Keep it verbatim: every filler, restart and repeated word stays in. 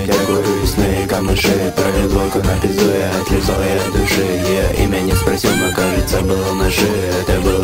память, я курю и сны, и камыши. Провел двойку на пизду, я отлезал, я от души. Ее имя не спросил, но кажется было на шее. Это был